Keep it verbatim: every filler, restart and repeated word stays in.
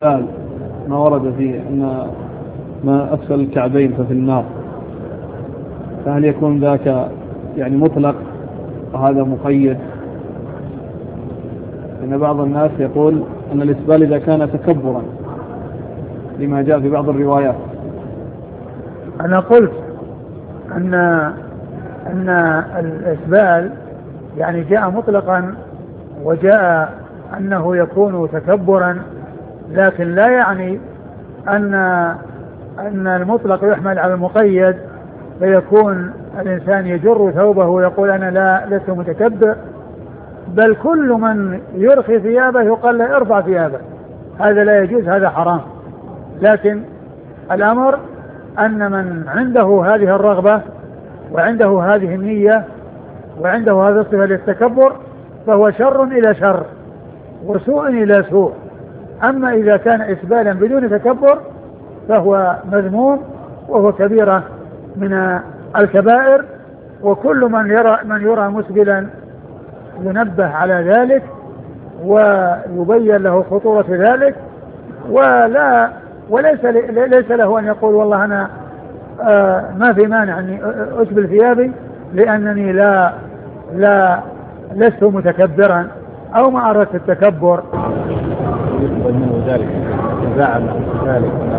قال ما ورد فيه أن ما أسفل الكعبين ففي النار، فهل يكون ذاك يعني مطلق وهذا مقيد؟ إن بعض الناس يقول أن الإسبال إذا كان تكبرا لما جاء في بعض الروايات. أنا قلت أن أن الإسبال يعني جاء مطلقا وجاء أنه يكون تكبرا، لكن لا يعني أن أن المطلق يحمل على المقيد فيكون الإنسان يجر ثوبه ويقول أنا لا لست متكبر، بل كل من يرخي ثيابه يقال له ارفع ثيابه، هذا لا يجوز، هذا حرام. لكن الأمر أن من عنده هذه الرغبة وعنده هذه النية وعنده هذا الصفة للتكبر فهو شر إلى شر وسوء إلى سوء. أما إذا كان إسبالا بدون تكبر فهو مذموم وهو كبيرة من الكبائر، وكل من يرى من يرى مسبلا ينبه على ذلك ويبين له خطورة ذلك، ولا وليس ليس له أن يقول والله أنا آه ما في مانع أني أسبل ثيابي لأنني لا لا لست متكبرا أو ما أردت التكبر. يقبل منه ذلك، زعم ذلك.